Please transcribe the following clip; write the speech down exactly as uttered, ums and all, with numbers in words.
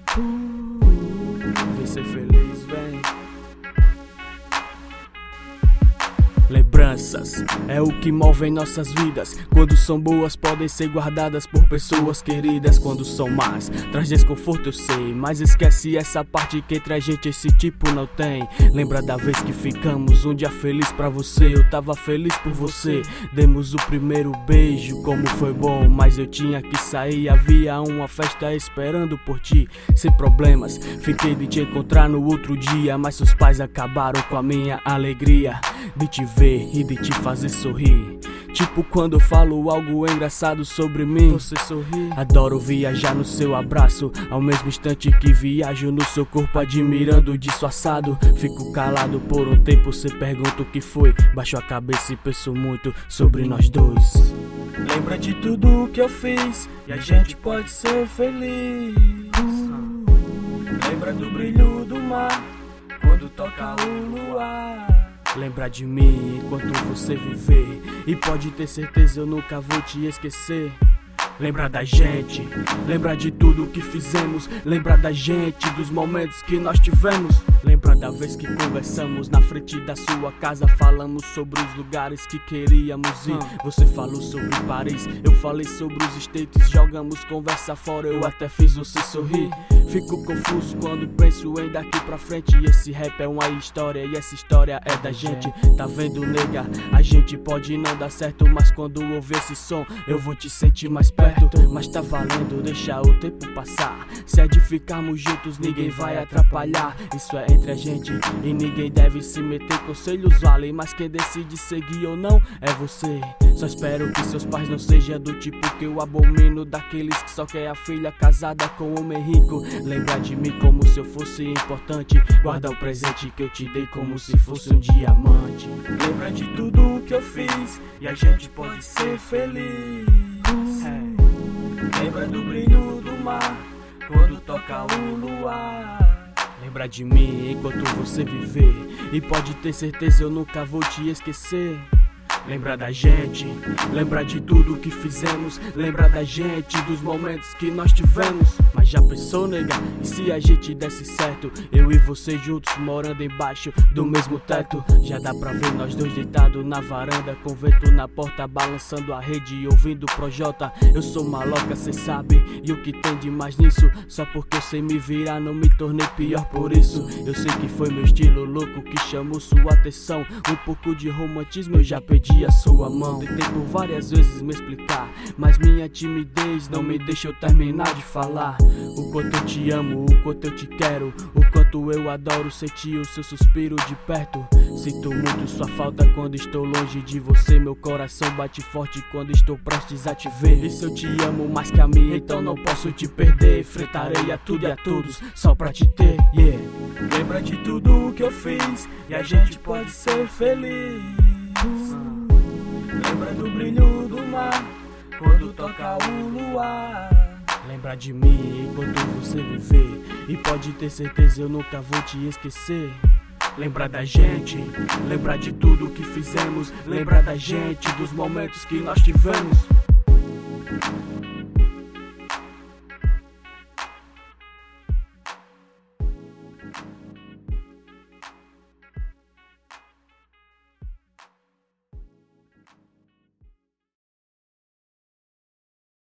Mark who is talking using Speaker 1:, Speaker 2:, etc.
Speaker 1: Vem ser feliz, vem. Lembranças é o que move em nossas vidas. Quando são boas podem ser guardadas por pessoas queridas. Quando são más, traz desconforto, eu sei, mas esquece essa parte que entre a gente esse tipo não tem. Lembra da vez que ficamos um dia feliz pra você? Eu tava feliz por você. Demos o primeiro beijo, como foi bom, mas eu tinha que sair. Havia uma festa esperando por ti, sem problemas. Fiquei de te encontrar no outro dia, mas seus pais acabaram com a minha alegria de te ver e de te fazer sorrir. Tipo quando eu falo algo engraçado sobre mim, você sorri. Adoro viajar no seu abraço, ao mesmo instante que viajo no seu corpo, admirando disfarçado. Fico calado por um tempo, cê pergunta o que foi. Baixo a cabeça e penso muito sobre nós dois. Lembra de tudo que eu fiz e a gente pode ser feliz. Lembra do brilho do mar quando toca o luar. Lembra de mim enquanto você viver, e pode ter certeza eu nunca vou te esquecer. Lembra da gente, lembra de tudo que fizemos. Lembra da gente, dos momentos que nós tivemos. Lembra da vez que conversamos na frente da sua casa. Falamos sobre os lugares que queríamos ir. Você falou sobre Paris, eu falei sobre os States. Jogamos conversa fora, eu até fiz você sorrir. Fico confuso quando penso em daqui pra frente. Esse rap é uma história e essa história é da gente. Tá vendo, nega? A gente pode não dar certo, mas quando ouvir esse som eu vou te sentir mais perto. Mas tá valendo, deixa o tempo passar. Se é de ficarmos juntos, ninguém vai atrapalhar. Isso é entre a gente e ninguém deve se meter. Conselhos valem, mas quem decide seguir ou não é você. Só espero que seus pais não sejam do tipo que eu abomino, daqueles que só quer a filha casada com um homem rico. Lembra de mim como se eu fosse importante. Guarda o presente que eu te dei como se fosse um diamante. Lembra de tudo que eu fiz e a gente pode ser feliz. É. Lembra do brilho do mar quando toca o luar. Lembra de mim enquanto você viver, e pode ter certeza eu nunca vou te esquecer. Lembra da gente, lembra de tudo que fizemos. Lembra da gente, dos momentos que nós tivemos. Mas já pensou, nega, e se a gente desse certo? Eu e você juntos, morando embaixo do mesmo teto. Já dá pra ver nós dois deitados na varanda, com vento na porta, balançando a rede e ouvindo o Projota. Eu sou maloca, cê sabe, e o que tem de mais nisso? Só porque eu sei me virar, não me tornei pior por isso. Eu sei que foi meu estilo louco que chamou sua atenção. Um pouco de romantismo eu já pedi a sua mão. Tentei por várias vezes me explicar, mas minha timidez não me deixa eu terminar de falar. O quanto eu te amo, o quanto eu te quero, o quanto eu adoro sentir o seu suspiro de perto. Sinto muito sua falta quando estou longe de você. Meu coração bate forte quando estou prestes a te ver. E se eu te amo mais que a mim, então não posso te perder. Enfrentarei a tudo e a todos só pra te ter, yeah. Lembra de tudo que eu fiz e a gente pode ser feliz. Lembra do brilho do mar quando toca o luar. Lembra de mim enquanto você viver, e pode ter certeza eu nunca vou te esquecer. Lembra da gente, lembra de tudo que fizemos. Lembra da gente, dos momentos que nós tivemos.